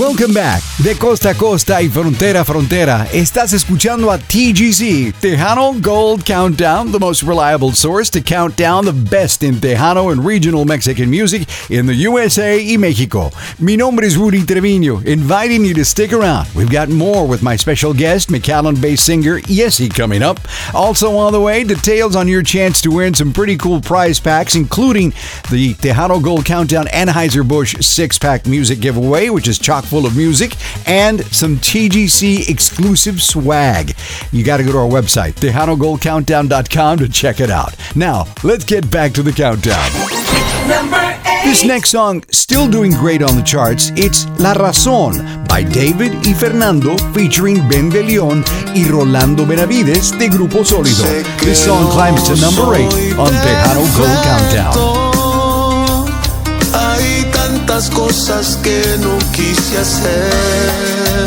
Welcome back. De costa a costa y frontera a frontera, estás escuchando a TGC, Tejano Gold Countdown, the most reliable source to count down the best in Tejano and regional Mexican music in the USA y Mexico. Mi nombre es Rudy Treviño, inviting you to stick around. We've got more with my special guest, McAllen-based singer Yessi, coming up. Also on the way, details on your chance to win some pretty cool prize packs, including the Tejano Gold Countdown Anheuser-Busch 6-pack music giveaway, which is chock full of music, and some TGC exclusive swag. You got to go to our website, TejanoGoldCountdown.com, to check it out. Now, let's get back to the countdown. Number 8. This next song, still doing great on the charts, it's La Razón by David y Fernando featuring Ben de Leon y Rolando Benavides de Grupo Sólido. This song climbs to number 8 on Tejano Gold Countdown. Hay tantas cosas que no quise hacer,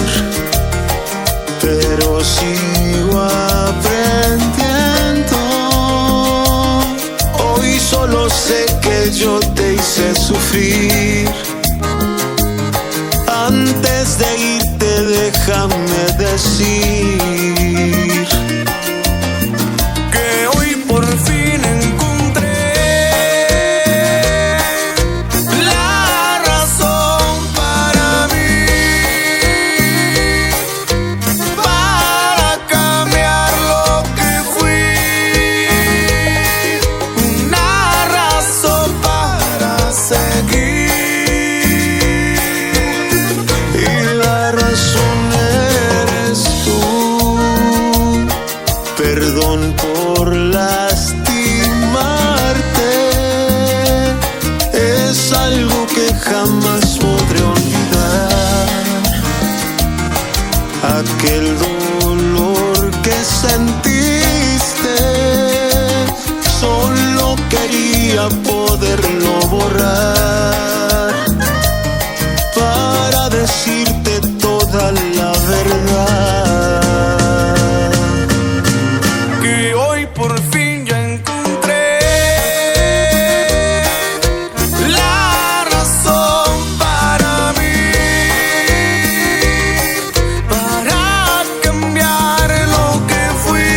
pero sigo aprendiendo. Hoy solo sé que yo te hice sufrir. Antes de irte déjame decir que hoy por fin encontré la razón para mí, para cambiar lo que fui, una razón para seguir. Y la razón eres tú. Perdón por lastimarte, es algo que jamás podré olvidar. Aquel dolor que sentiste, solo quería poderlo borrar para decirte toda la verdad. Que hoy por fin ya encontré la razón para mí, para cambiar lo que fui,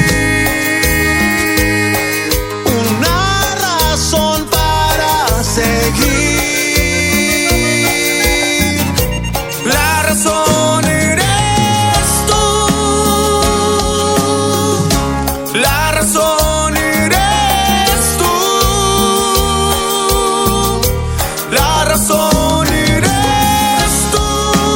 una razón para seguir. La razón eres tú. La razón eres tú. La razón eres tú.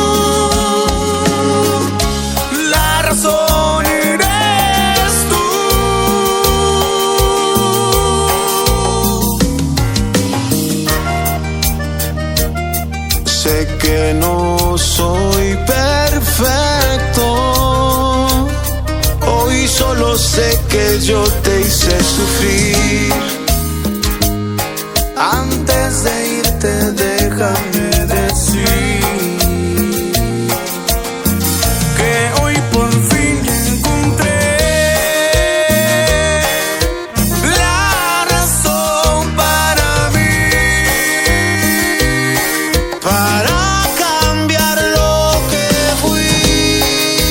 La razón eres tú. Sé que no soy perfecto. Hoy solo sé que yo te hice sufrir. Antes de irte déjame decir que hoy por fin encontré la razón para mí, para cambiar lo que fui,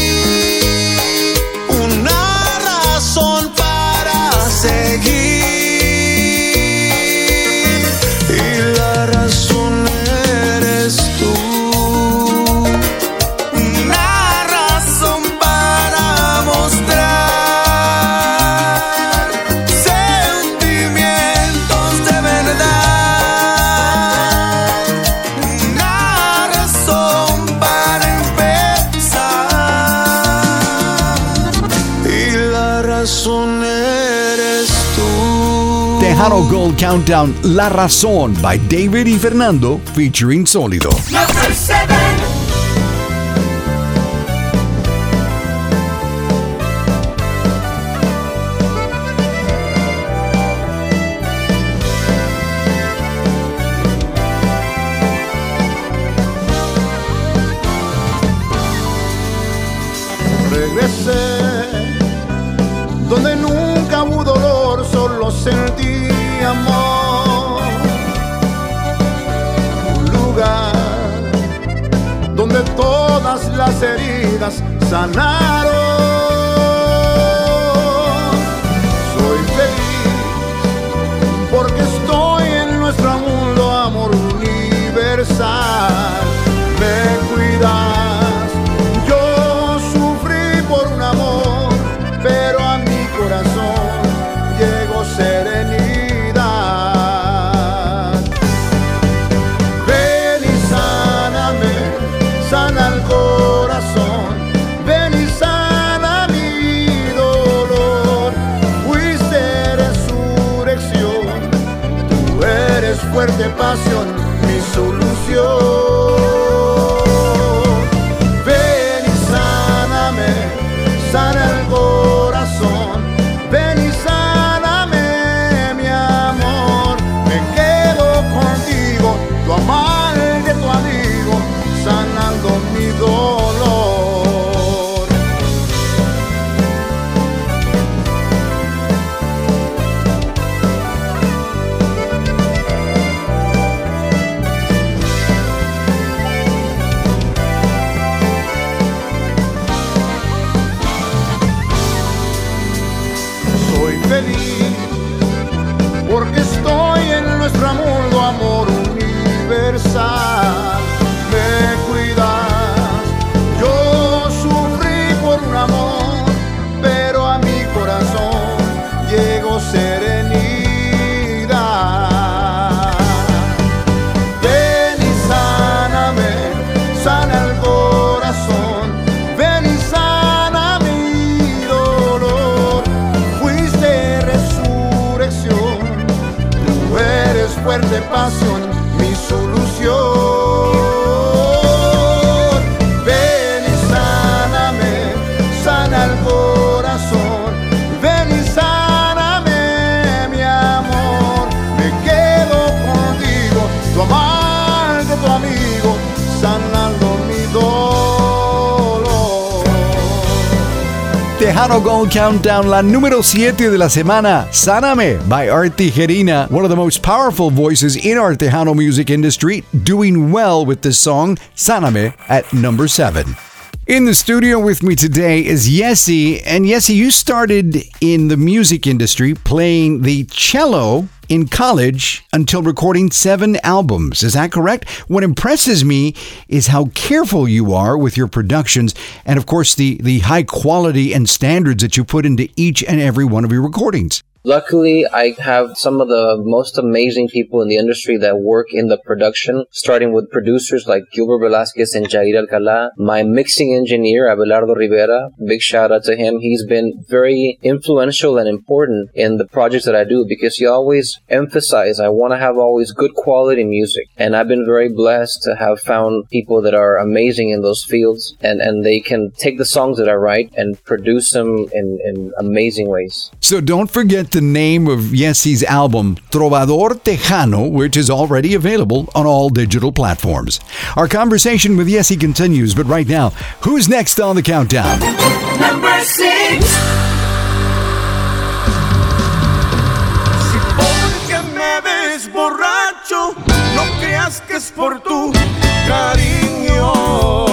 una razón para seguir. Y la razón eres tú. Una razón para mostrar sentimientos de verdad. Una razón para empezar. Y la razón eres tú. Tejano Gold Countdown, La Razón by David y Fernando featuring Sólido. Number 7. Regresé donde nunca hubo dolor, solo sentí amor. Un lugar de todas las heridas sanaron. Soy feliz porque estoy en nuestro mundo, amor universal. Me cuidas, yo sufrí por un amor, pero a mi corazón llegó serenidad. Ven y sáname, sana el corazón. Ven y sana mi dolor. Fuiste resurrección, tú eres fuerte pasión, mi solución. Ven y sáname, sana el corazón. Ven y sáname, mi amor. Me quedo contigo, tu amante, tu amigo, sanando mi dolor. Soy feliz porque estoy en nuestro mundo, amor universal. Me cuidas, yo sufrí por un amor, pero a mi corazón llegó serenidad. Ven y sáname, sana el corazón. Ven y sana mi dolor. Fuiste resurrección, tú eres fuerte pasión, mi solución. Ven y sáname, sana el corazón. Ven y sáname, mi amor. Me quedo contigo, tu amante, tu amigo, sanando mi dolor. Tejano Gold Countdown, la número 7 de la semana, Sáname by Art Tijerina, one of the most powerful voices in our Tejano music industry, doing well with this song, Sáname, at number 7. In the studio with me today is Yessi, and Yessi, you started in the music industry playing the cello in college until recording 7 albums. Is that correct? What impresses me is how careful you are with your productions and, of course, the high quality and standards that you put into each and every one of your recordings. Luckily, I have some of the most amazing people in the industry that work in the production, starting with producers like Gilbert Velasquez and Jair Alcalá. My mixing engineer, Abelardo Rivera, big shout out to him. He's been very influential and important in the projects that I do because he always emphasized I want to have always good quality music. And I've been very blessed to have found people that are amazing in those fields and they can take the songs that I write and produce them in amazing ways. So don't forget the name of Yessi's album, Trovador Tejano, which is already available on all digital platforms. Our conversation with Yessi continues, but right now, who's next on the countdown? Number 6. Si porque me ves borracho, no creas que es por tu cariño.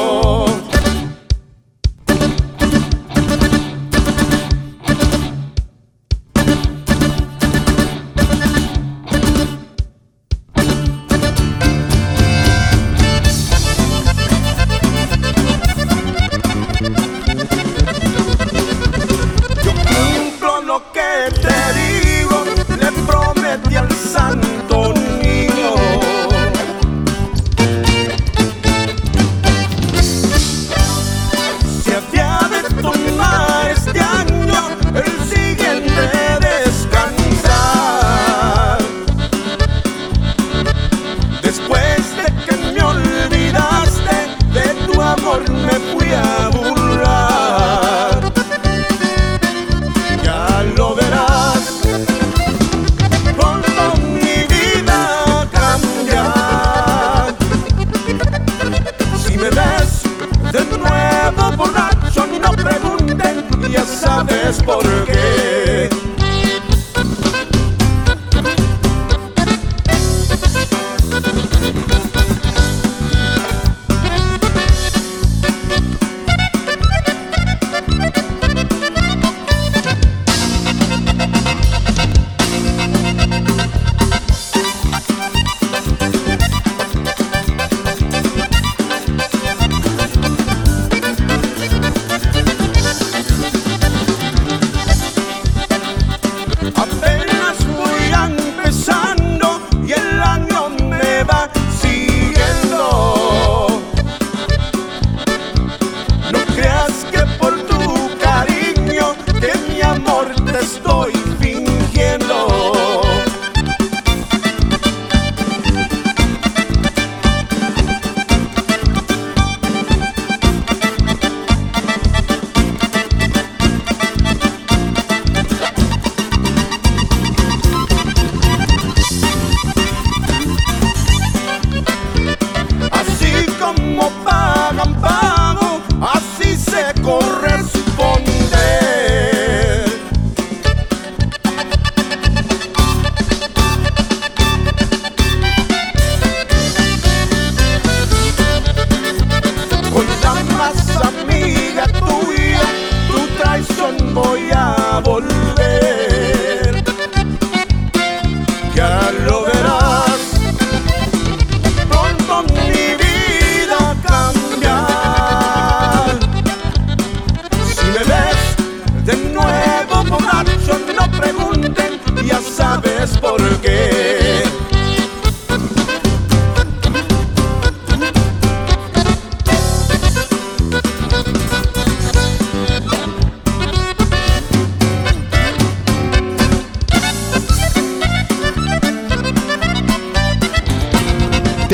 Yo cumplo lo que te digo, le prometí al santo niño.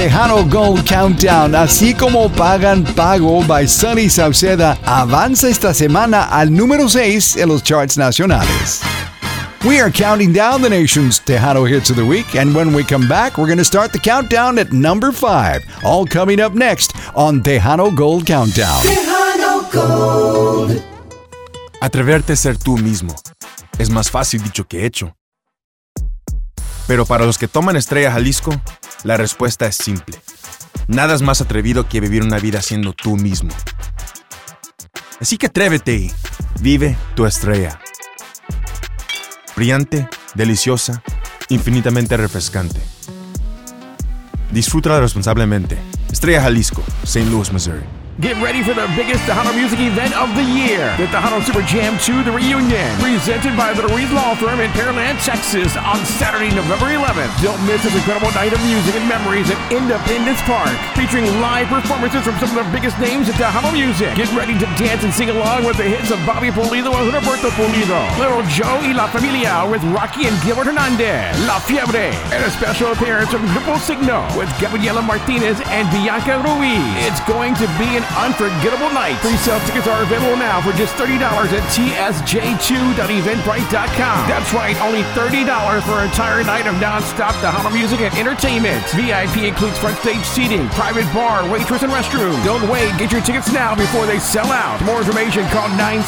Tejano Gold Countdown, así como Pagan Pago by Sonny Sauceda, avanza esta semana al número 6 en los charts nacionales. We are counting down the nation's Tejano hits of the week, and when we come back, we're going to start the countdown at number 5. All coming up next on Tejano Gold Countdown. Tejano Gold. Atreverte a ser tú mismo es más fácil dicho que hecho. Pero para los que toman Estrella Jalisco, la respuesta es simple. Nada es más atrevido que vivir una vida siendo tú mismo. Así que atrévete y vive tu estrella. Brillante, deliciosa, infinitamente refrescante. Disfrútala responsablemente. Estrella Jalisco, St. Louis, Missouri. Get ready for the biggest Tejano music event of the year. The Tejano Super Jam 2, The Reunion. Presented by the Ruiz Law Firm in Pearland, Texas on Saturday, November 11th. Don't miss this incredible night of music and memories at Independence Park. Featuring live performances from some of the biggest names in Tejano music. Get ready to dance and sing along with the hits of Bobby Pulido and Roberto Pulido. Little Joe y La Familia with Rocky and Gilbert Hernandez. La Fiebre. And a special appearance from Grupo Signo with Gabriela Martinez and Bianca Ruiz. It's going to be an unforgettable night. Pre-sale tickets are available now for just $30 at tsj2.eventbrite.com. That's right, only $30 for an entire night of non-stop Tejano music and entertainment. VIP includes front stage seating, private bar, waitress, and restroom. Don't wait, get your tickets now before they sell out. For more information, call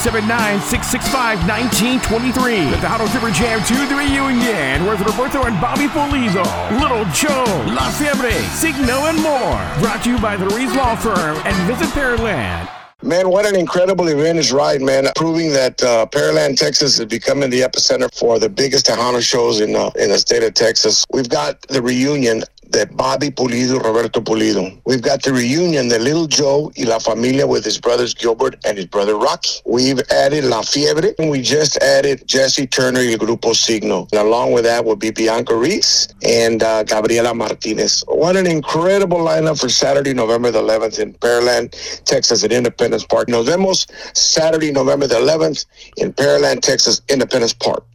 979-665-1923. The Tejano Super Jam 2, The Reunion, with Roberto and Bobby Pulido, Little Joe, La Fiebre, Signo, and more. Brought to you by the Ruiz Law Firm and Visit Pearland. Man, what an incredible event is right, man. Proving that Pearland, Texas is becoming the epicenter for the biggest Tejano shows in the state of Texas. We've got the reunion, the Bobby Pulido, Roberto Pulido. We've got the reunion, the Little Joe y La Familia with his brothers Gilbert and his brother Rocky. We've added La Fiebre, and we just added Jesse Turner y el Grupo Signo. And along with that will be Bianca Ruiz and Gabriela Martinez. What an incredible lineup for Saturday, November the 11th in Pearland, Texas at Independence Park. Nos vemos Saturday, November the 11th in Pearland, Texas, Independence Park.